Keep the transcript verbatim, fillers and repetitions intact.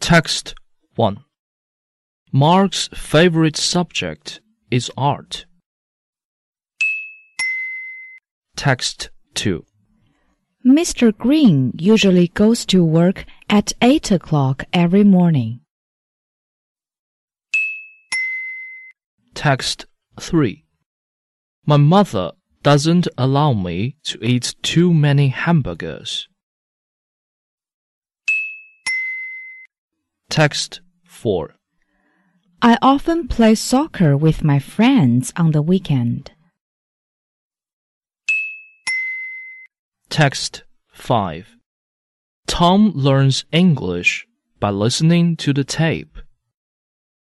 Text one. Mark's favorite subject is art. Text two. Mister Green usually goes to work at eight o'clock every morning. Text three. My mother doesn't allow me to eat too many hamburgers. Text four. I often play soccer with my friends on the weekend. Text five. Tom learns English by listening to the tape.